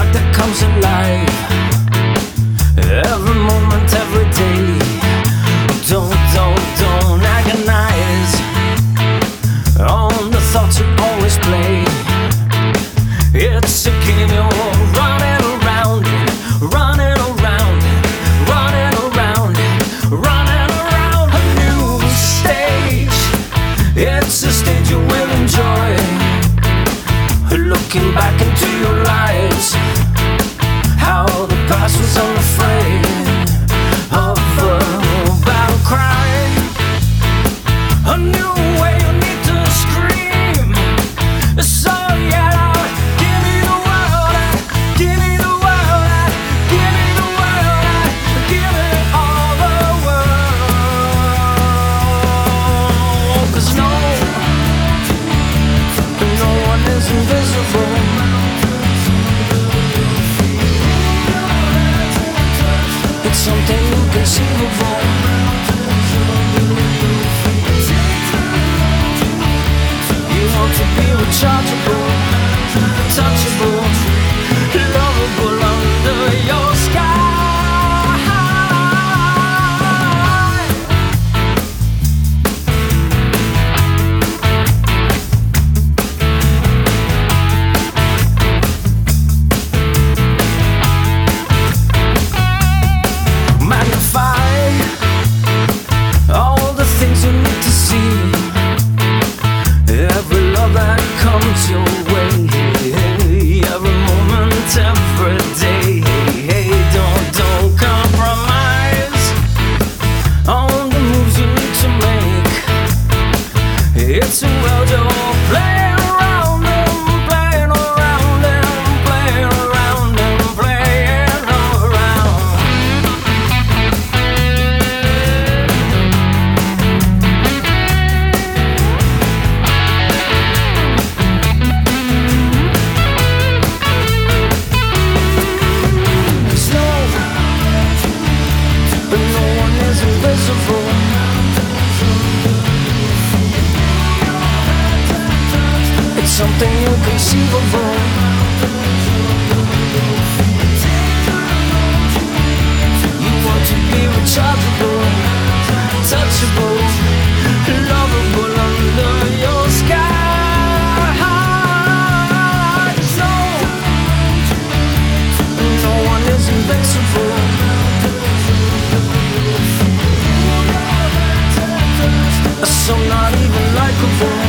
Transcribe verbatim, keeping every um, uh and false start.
that comes alive every moment, every day. Don't, don't, don't agonize on the thoughts you always play. It's a game you're running around it, running around it, running around it, running around a new stage. It's a stage you will enjoy. Looking back into your lives, how the past was unafraid of a battle cry. A new way you need to scream. So yellow, give me the world, give me the world, give me the world, give me all the world. 'Cause no, no one is invisible. It's something inconceivable. You want to be rechargeable, touchable, lovable under your sky. Your way, every moment, every day. Hey, don't, don't compromise on the moves you need to make. It's a world you're playing around and playing around and playing around and playing around. Invisible. It's something inconceivable. You want to be rechargeable, touchable, lovable under your sky. So, no one is invincible. So not even likable.